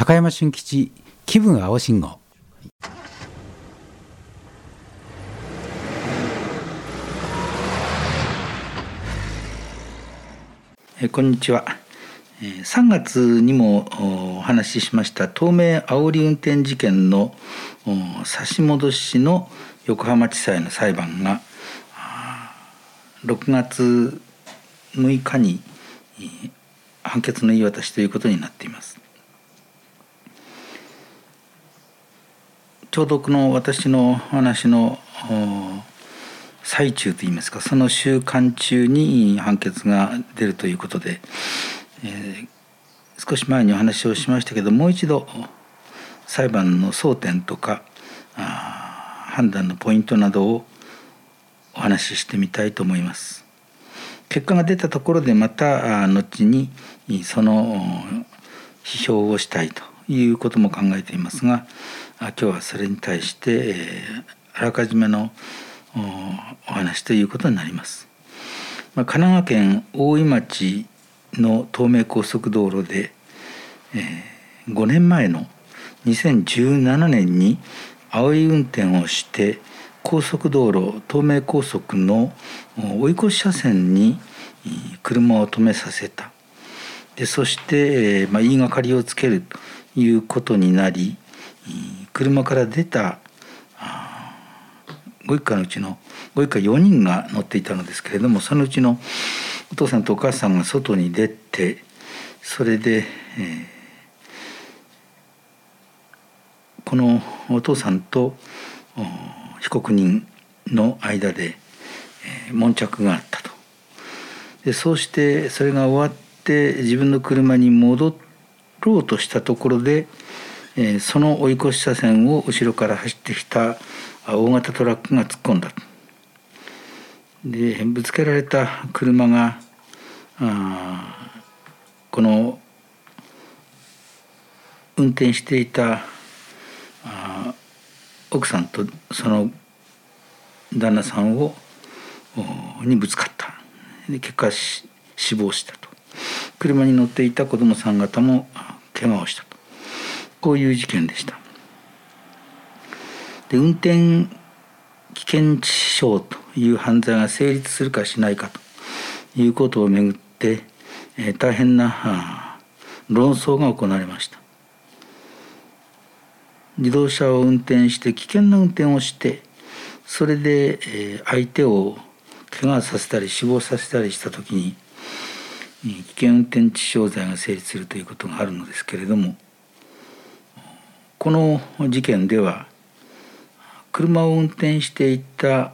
高山俊吉気分青信号。 こんにちは。3月にもお話ししました東名煽り運転事件の差し戻しの横浜地裁の裁判が6月6日に判決の言い渡しということになっています。ちょうどこの私の話の最中といいますか、その週間中に判決が出るということで、少し前にお話をしましたけど、もう一度裁判の争点とか判断のポイントなどをお話ししてみたいと思います。結果が出たところでまた後にその批評をしたいということも考えていますが、今日はそれに対してあらかじめのお話ということになります。神奈川県大井町の東名高速道路で、5年前の2017年に煽り運転をして高速道路東名高速の追い越し車線に車を止めさせた。でそして、言いがかりをつけるということになり、車から出たご一家のうちのご一家4人が乗っていたのですけれども、そのうちのお父さんとお母さんが外に出て、それで、このお父さんと被告人の間で、悶着があったと。でそうしてそれが終わって自分の車に戻ろうとしたところで、その追い越し車線を後ろから走ってきた大型トラックが突っ込んだ。でぶつけられた車がこの運転していた奥さんとその旦那さんにぶつかった。で結果死亡したと。車に乗っていた子どもさん方も怪我をしたと。こういう事件でした。で運転危険致死傷という犯罪が成立するかしないかということをめぐって、大変な論争が行われました。自動車を運転して危険な運転をして、それで相手を怪我させたり死亡させたりしたときに危険運転致死傷罪が成立するということがあるのですけれども、この事件では車を運転していた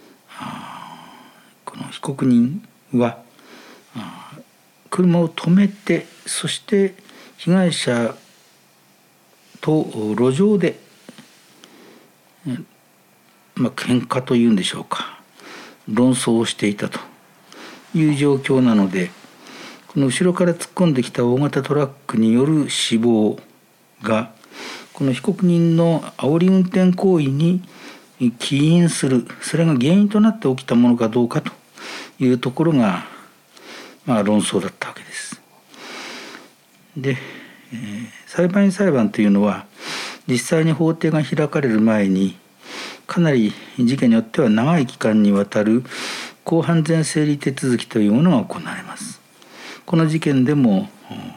この被告人は車を止めて、そして被害者と路上で喧嘩というんでしょうか、論争をしていたという状況なので、この後ろから突っ込んできた大型トラックによる死亡がこの被告人の煽り運転行為に起因する、それが原因となって起きたものかどうかというところが論争だったわけです。で、裁判員裁判というのは実際に法廷が開かれる前にかなり事件によっては長い期間にわたる公判前整理手続きというものが行われます。この事件でも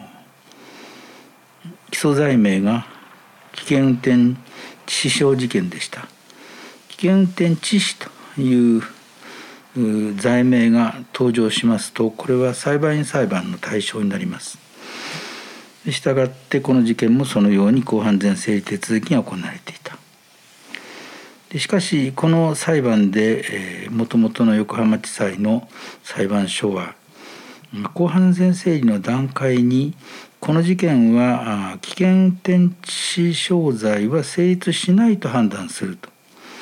起訴罪名が危険運転致死傷事件でした。危険運転致死という罪名が登場しますと、これは裁判員裁判の対象になります。したがってこの事件もそのように公判前整理手続きが行われていた。でしかしこの裁判でもともとの横浜地裁の裁判所は公判前整理の段階にこの事件は危険運転致死傷罪は成立しないと判断すると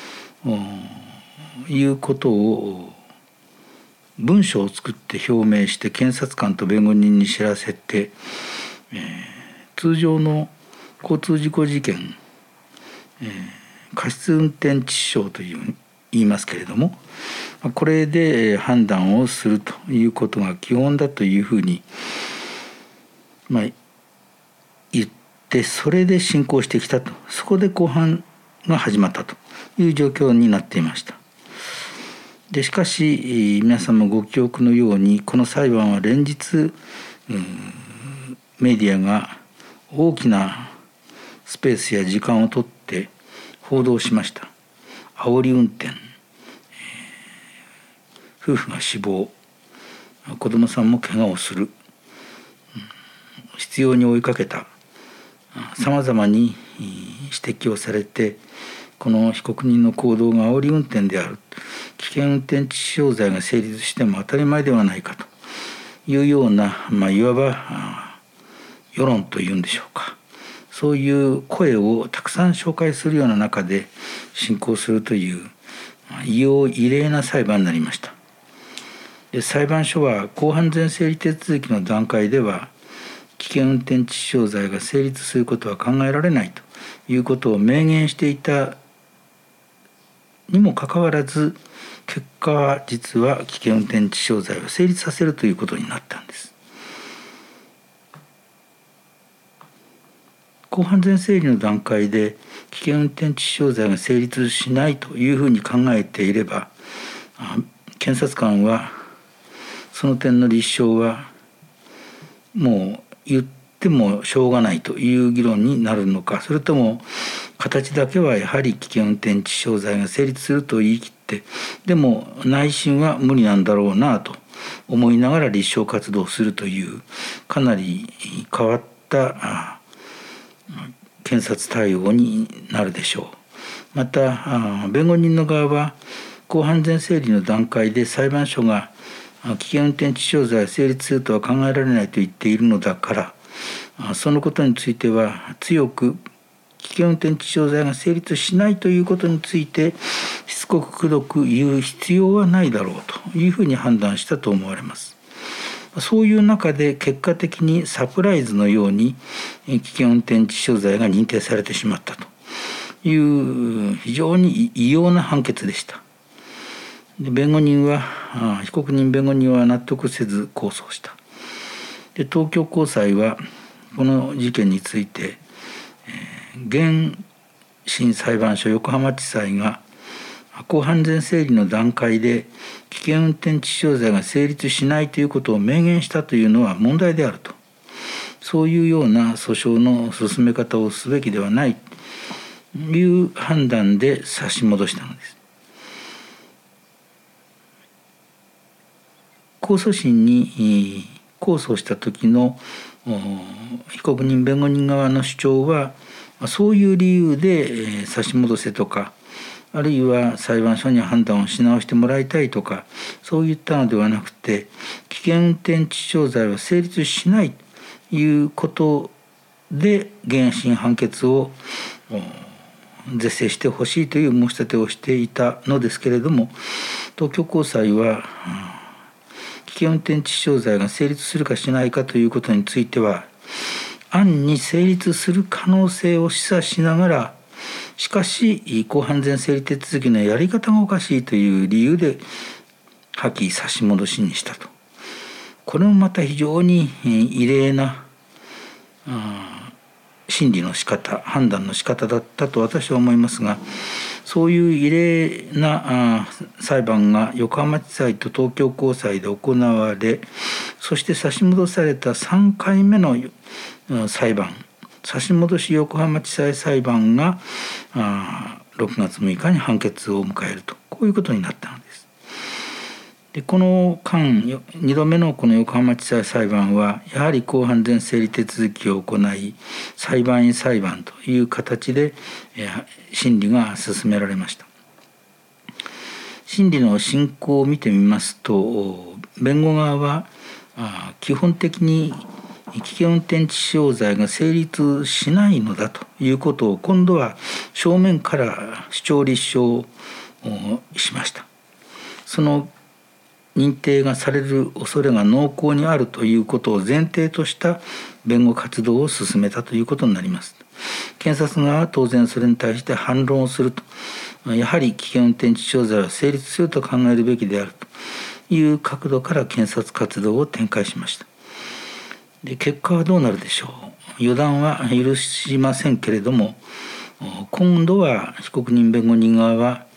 いうことを文書を作って表明して検察官と弁護人に知らせて、通常の交通事故事件、過失運転致死傷と言いますけれども、これで判断をするということが基本だというふうに言っでそれで進行してきたと、そこで公判が始まったという状況になっていました。でしかし皆さんもご記憶のように、この裁判は連日メディアが大きなスペースや時間をとって報道しました。煽り運転、夫婦が死亡、子どもさんも怪我をする、執拗に追いかけた、さまざまに指摘をされて、この被告人の行動が煽り運転である、危険運転致死傷罪が成立しても当たり前ではないかというような、いわば世論というんでしょうか、そういう声をたくさん紹介するような中で進行するという異様異例な裁判になりました。で裁判所は公判前整理手続きの段階では、危険運転致死傷罪が成立することは考えられないということを明言していたにもかかわらず、結果は実は危険運転致死傷罪を成立させるということになったんです。公判前整理の段階で危険運転致死傷罪が成立しないというふうに考えていれば、検察官はその点の立証はもう言ってもしょうがないという議論になるのか、それとも形だけはやはり危険運転致死傷罪が成立すると言い切って、でも内心は無理なんだろうなと思いながら立証活動をするという、かなり変わった検察対応になるでしょう。また弁護人の側は公判前整理の段階で裁判所が危険運転致死傷罪が成立するとは考えられないと言っているのだから、そのことについては強く危険運転致死傷罪が成立しないということについてしつこくくどく言う必要はないだろうというふうに判断したと思われます。そういう中で結果的にサプライズのように危険運転致死傷罪が認定されてしまったという非常に異様な判決でした。で被告人弁護人は納得せず控訴した。で東京高裁はこの事件について、原審裁判所横浜地裁が公判前整理の段階で危険運転致死傷罪が成立しないということを明言したというのは問題であると、そういうような訴訟の進め方をすべきではないという判断で差し戻したのです。控訴審に控訴した時の被告人弁護人側の主張は、そういう理由で差し戻せとか、あるいは裁判所に判断をし直してもらいたいとか、そういったのではなくて、危険運転致死傷罪は成立しないということで原審判決を是正してほしいという申し立てをしていたのですけれども、東京高裁は危険運転致死傷罪が成立するかしないかということについては、案に成立する可能性を示唆しながら、しかし公判前整理手続きのやり方がおかしいという理由で破棄差し戻しにしたと。これもまた非常に異例な審理の仕方、判断の仕方だったと私は思いますが、そういう異例な裁判が横浜地裁と東京高裁で行われ、そして差し戻された3回目の裁判、差し戻し横浜地裁裁判が6月6日に判決を迎えると、こういうことになったのです。でこの間2度目のこの横浜地裁裁判はやはり公判前整理手続きを行い、裁判員裁判という形で審理が進められました。審理の進行を見てみますと、弁護側は基本的に危険運転致死傷罪が成立しないのだということを今度は正面から主張立証をしました。その認定がされる恐れが濃厚にあるということを前提とした弁護活動を進めたということになります。検察側は当然それに対して反論をすると、やはり危険運転致死傷罪は成立すると考えるべきであるという角度から検察活動を展開しました。で結果はどうなるでしょ予断は許しませんけれども、今度は被告人弁護人側は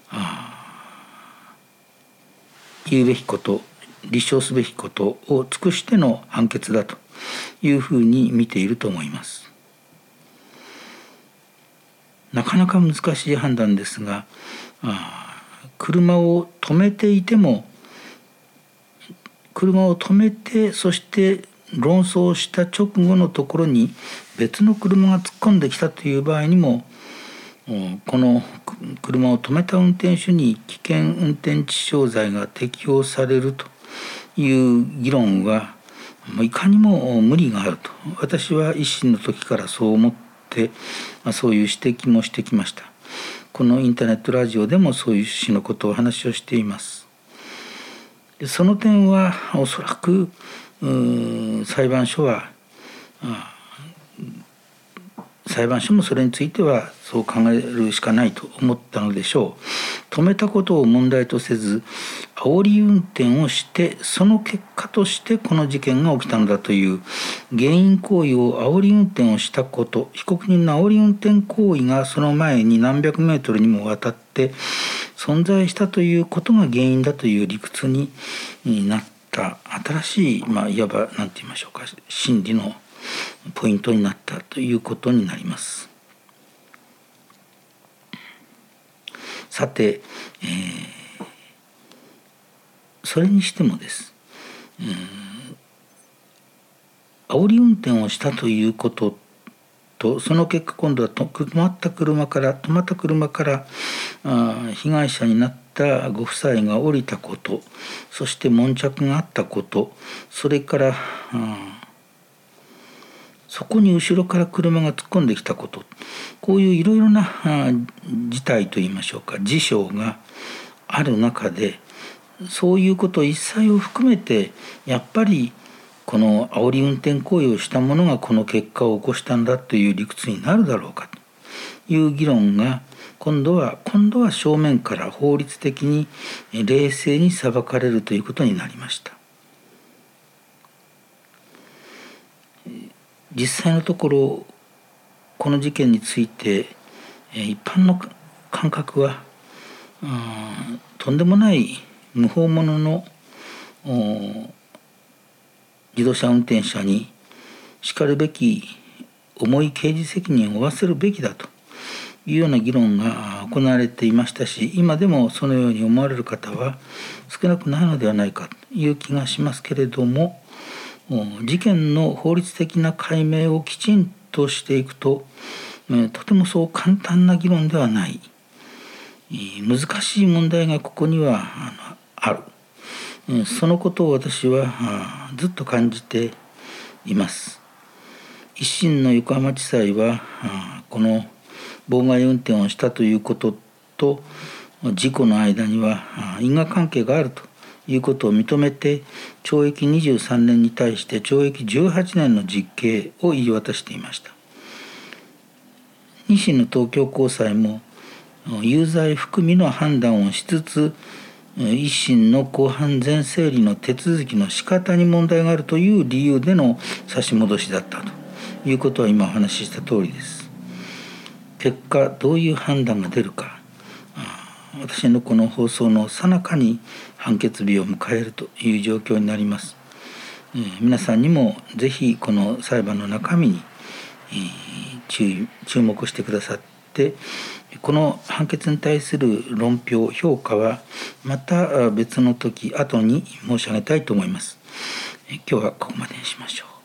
言うべきこと、立証すべきことを尽くしての判決だというふうに見ていると思います。なかなか難しい判断ですが、車を止めていても、車を止めてそして論争した直後のところに別の車が突っ込んできたという場合にも、この車を止めた運転手に危険運転致死傷罪が適用されるという議論はいかにも無理があると、私は一審の時からそう思ってそういう指摘もしてきました。このインターネットラジオでもそういう趣旨のことを話をしています。その点はおそらく裁判所もそれについてはそう考えるしかないと思ったのでしょう。止めたことを問題とせず煽り運転をしてその結果としてこの事件が起きたのだという原因行為を煽り運転をしたこと、被告人の煽り運転行為がその前に何百メートルにもわたって存在したということが原因だという理屈になった新しい、いわば何て言いましょうか、審理のポイントになったということになります。さて、それにしてもです、煽り運転をしたということと、その結果今度は止まった車から被害者になったご夫妻が降りたこと、そして悶着があったこと、それからそこに後ろから車が突っ込んできたこと、こういういろいろな事態といいましょうか、事象がある中で、そういうこと一切を含めてやっぱりこの煽り運転行為をした者がこの結果を起こしたんだという理屈になるだろうかという議論が今度は正面から法律的に冷静に裁かれるということになりました。実際のところこの事件について一般の感覚はとんでもない無法者の自動車運転者にしかるべき重い刑事責任を負わせるべきだというような議論が行われていましたし、今でもそのように思われる方は少なくないのではないかという気がしますけれども、事件の法律的な解明をきちんとしていくと、とてもそう簡単な議論ではない、難しい問題がここにはある、そのことを私はずっと感じています。一審の横浜地裁はこの妨害運転をしたということと事故の間には因果関係があるということを認めて、懲役23年に対して懲役18年の実刑を言い渡していました。二審の東京高裁も有罪含みの判断をしつつ、一審の公判前整理の手続きの仕方に問題があるという理由での差し戻しだったということは今お話しした通りです。結果どういう判断が出るか、私のこの放送の最中に判決日を迎えるという状況になります。皆さんにもぜひこの裁判の中身に注目してくださって、この判決に対する論評評価はまた別の時後に申し上げたいと思います。今日はここまでにしましょう。